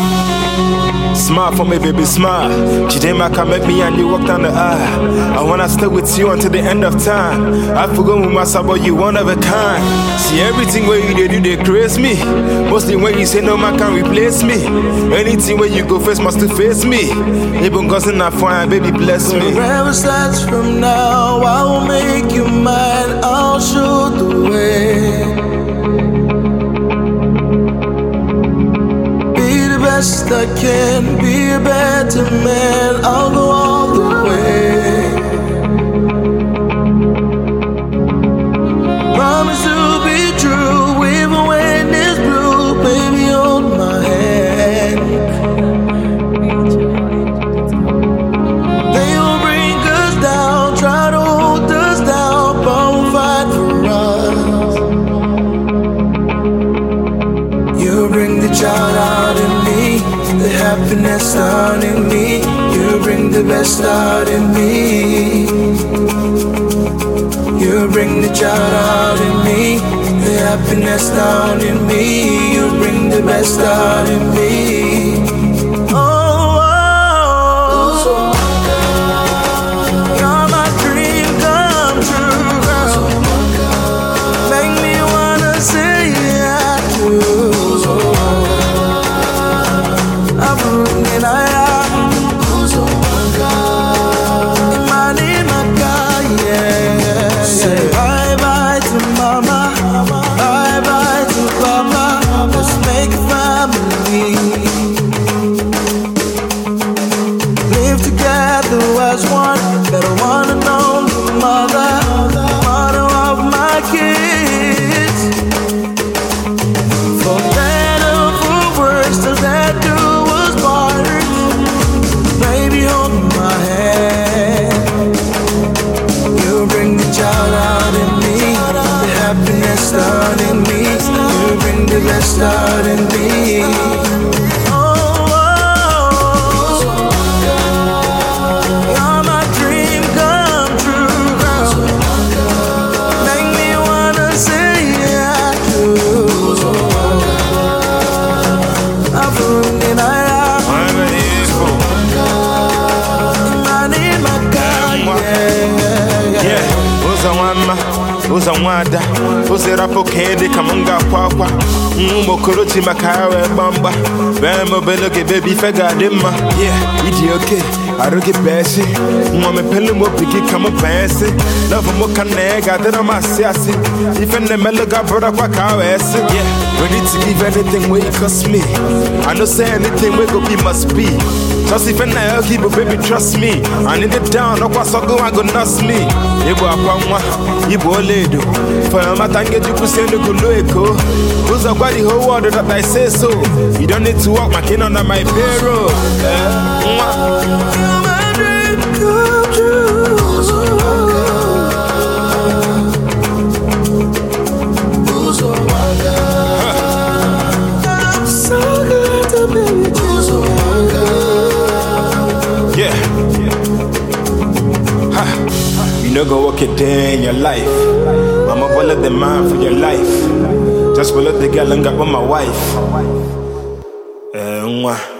Smile for me, baby, smile. Chidema can make me and you walk down the aisle. I wanna stay with you until the end of time. I forgot with myself, but you one of a kind. See everything where you do, they craze me. Mostly when you say no man can replace me. Anything where you go first must to face me. Even cousin not fine, baby, bless me. Wherever starts from now, I will make you mine. I'll show the way. Best I can, be a better man. I'll go all the way. Promise to be true, even when it's blue. Baby, hold my hand. They will bring us down, try to hold us down, but we'll fight for us. You bring the child out in me, the happiness out in me. You bring the best out in me. You bring the child out in me, the happiness down in me. You bring the best out in me. Oh, oh, oh. You're my dream come true, girl. Make me wanna say I do. As one, better one and only mother of my kids. For better, for worse, till that do was part. Baby, hold my hand. You bring the child out in me, the happiness out in me. You bring the best out in me. Uzawada, uzerapo kende kamunga kwakwa. Mokorochi makawe bamba. Bemo beloge baby fega dema. Yeah, idi okay. I don't get bashy. Mama pelu mo bigi kama fancy. Love mo kanega, then I'm a sassy. If in the meloga brother kwa kawesi. Yeah, ready to give anything where it cost me. I know say anything where go be must be. Just if I keep a baby, trust me. I need it down, no kwa sogo I go nuts me. Ibo akwamwa, ibo ledo. For a matange you could send a kuloeko. Those are the whole world that I say so. You don't need to walk my kin under my payroll. You're my dream come true. I'm so good to be with you. Yeah. Ha. You know go walk a day in your life. Mama follow the man for your life. Just follow the girl and got with my wife.